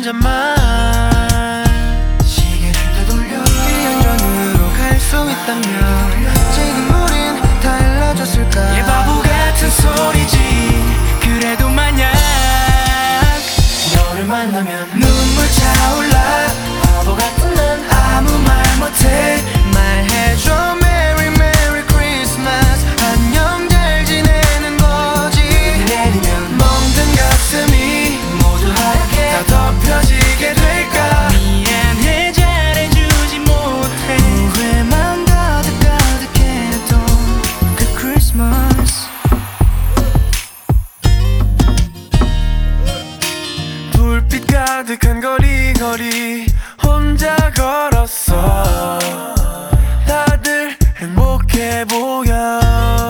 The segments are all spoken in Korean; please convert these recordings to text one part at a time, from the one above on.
잔만 시계를 되돌려 1년 전으로 갈 수 있다면 지금 우린 달라졌을까. 얘 바보 같은 소리지. 그래도 만약 너를 만나면 눈물 차올라. 바보 같은 난 아무 말 못해. 말해줘 Merry Merry Christmas. 안녕 잘 지내는 거지. 내리면 멍든 가슴이 모두 하얗게 다 덮여지게 될까. 미안해 잘해주지 못해. 후회만 가득가득했던 그 크리스마스. 불빛 가득한 거리 혼자 걸었어. 다들 행복해 보여.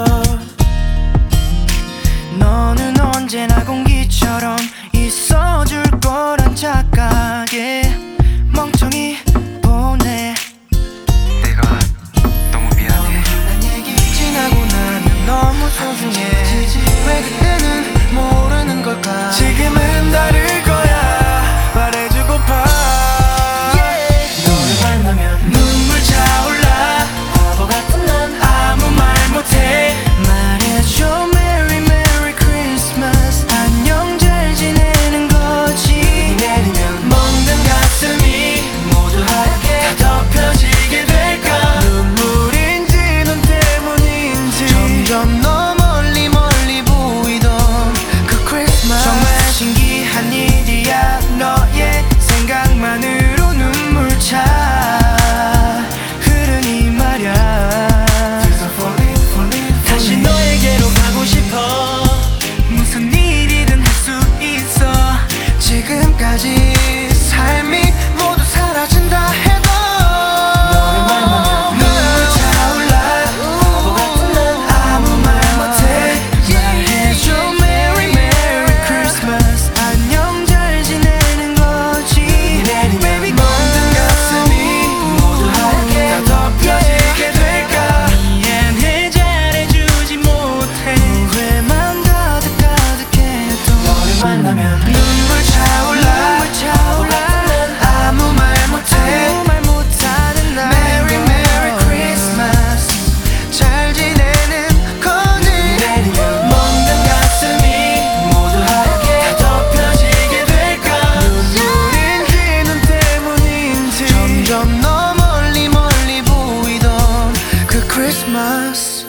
너는 언제나 공기처럼 있어줄 거란 착각에 멍청이 보내. 내가 너무 미안해. 난 얘기 지나고 나면 너무 소중해. 왜 그때는 모르는 걸까. 지금은 다를 거야. 말해주고파. 너를 만나면 눈물 차올라. 바보 같은 난 아무 말 못해. 말해줘 Merry Merry Christmas. 안녕 잘 지내는 거지. 내리면 멍든 가슴이 모두 하얗게 다 덮여지게 될까. 눈물인지 눈 때문인지 점점 너 멀리 멀리 보이던 그 크리스마스. 정말 신기한 일이야. 너의 생각만으로 눈물 차 흐르니 말야. 다시 너에게로 가고 싶어. 무슨 일이든 할 수 있어. 지금까지 삶이 모두 사라진다 해도 너를 만나면 눈물 차올라. 바보 같은 난 아무 말 못해. 말해줘 Merry Merry Christmas. 안녕 잘 지내는 거지. 내리면 멍든 가슴이 모두 하얗게 다 덮여지게 될까. 미안해 잘해주지 못해. 후회만 가득가득했던 너를 만나면 눈물 차올라. 바보 같은 난 아무 말 못해. 아무 말 못하는 나. Merry Merry Christmas. 잘 지내는 거니. 내리면 멍든 가슴이 모두 하얗게 다 덮여지게 될까. 눈물인지 눈 때문인지 점점 너 멀리 멀리 보이던 그 크리스마스.